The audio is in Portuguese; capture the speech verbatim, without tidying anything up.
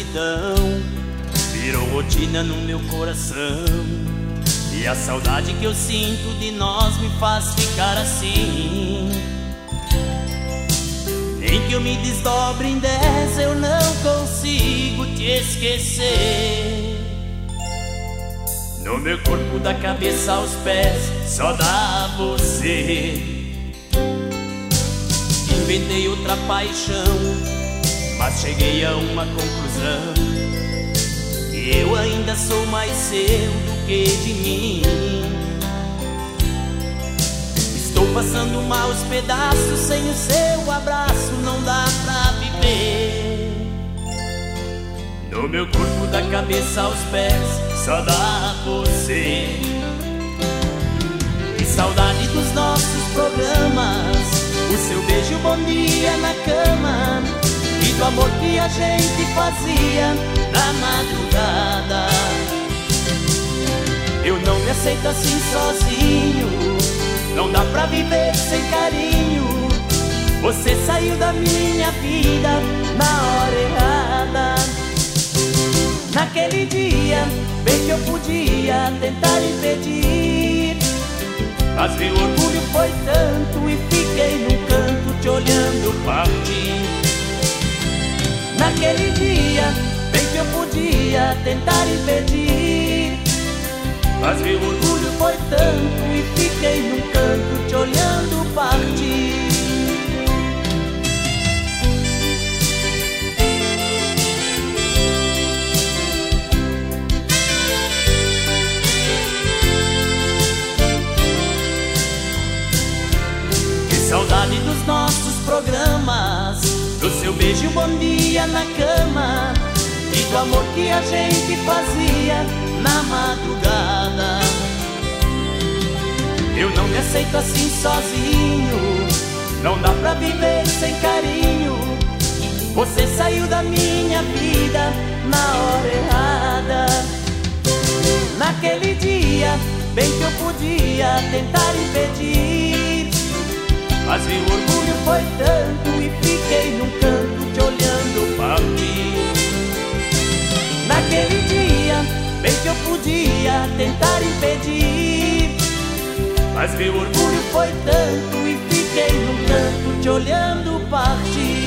solidão virou rotina no meu coração, e a saudade que eu sinto de nós me faz ficar assim. Nem que eu me desdobre em dez, eu não consigo te esquecer. No meu corpo, da cabeça aos pés, só dá você. Inventei outra paixão, mas cheguei a uma conclusão: que eu ainda sou mais seu do que de mim. Estou passando maus pedaços, sem o seu abraço não dá pra viver. No meu corpo, da cabeça aos pés, só dá você. Que saudade dos nossos programas, o seu beijo, bom dia na cama, e do amor que a gente fazia na madrugada. Eu não me aceito assim sozinho, não dá pra viver sem carinho. Você saiu da minha vida na hora errada. Naquele dia, bem que eu podia tentar impedir, mas meu orgulho foi tanto e fiquei num canto te olhando partir. Naquele dia, bem que eu podia tentar impedir, mas meu orgulho foi tanto e fiquei num canto te olhando partir. Que saudade dos nossos programas, do seu beijo, bom dia na cama, e do amor que a gente fazia na madrugada. Eu não me aceito assim sozinho, não dá pra viver sem carinho. Você saiu da minha vida na hora errada. Naquele dia, bem que eu podia tentar impedir, mas meu orgulho foi tanto e fiquei num canto te olhando partir. Naquele dia, bem que eu podia tentar impedir, mas meu orgulho foi tanto e fiquei num canto te olhando partir.